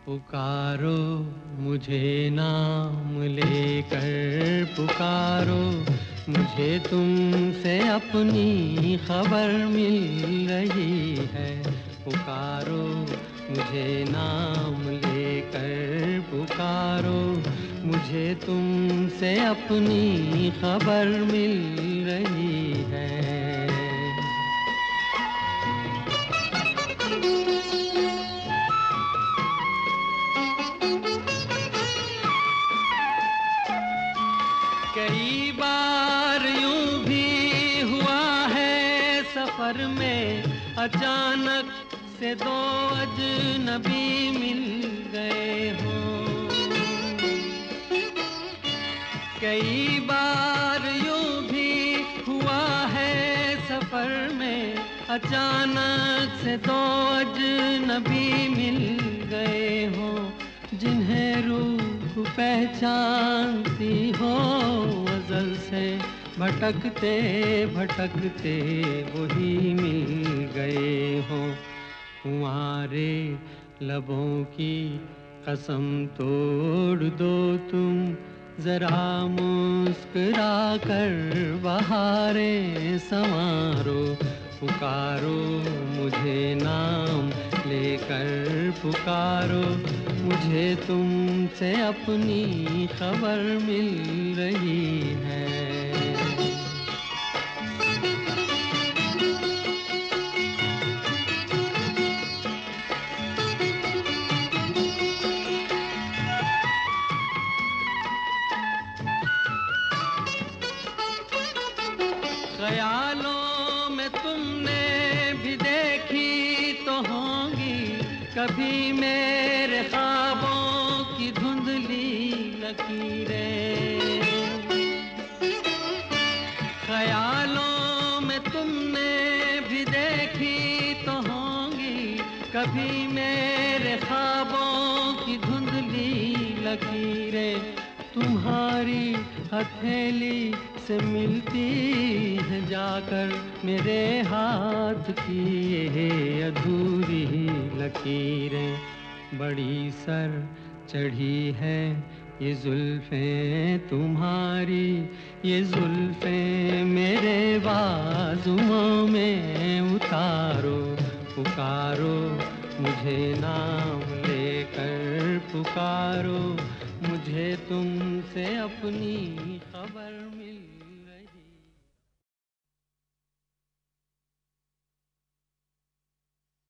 पुकारो मुझे नाम लेकर, पुकारो मुझे तुमसे अपनी खबर मिल रही है। पुकारो मुझे नाम लेकर, पुकारो मुझे तुमसे अपनी खबर मिल रही है। कई बार यूं भी हुआ है सफर में, अचानक से दो अजनबी मिल गए हो। कई बार यूं भी हुआ है सफर में, अचानक से दो अजनबी मिल गए हो। जिन्हें रूह पहचानती हो अज़ल से, भटकते भटकते वही मिल गए हो। तुम्हारे लबों की कसम तोड़ दो तुम, जरा मुस्कुरा कर बहारें संवारो। पुकारो मुझे नाम लेकर, पुकारो मुझे तुमसे अपनी खबर मिल रही है। ख्यालों में तुमने भी देखी तो होंगी कभी मेरे ख्वाबों की धुंधली लकीरें। ख्यालों में तुमने भी देखी तो होंगी कभी मेरे ख्वाबों की धुंधली लकीरें। तुम्हारी हथेली से मिलती है जाकर मेरे हाथ की ये अधूरी लकीरें। बड़ी सर चढ़ी है ये जुल्फें तुम्हारी, ये जुल्फें मेरे बाजुओं में उतारो। पुकारो मुझे नाम लेकर, पुकारो मुझे तुमसे अपनी खबर मिल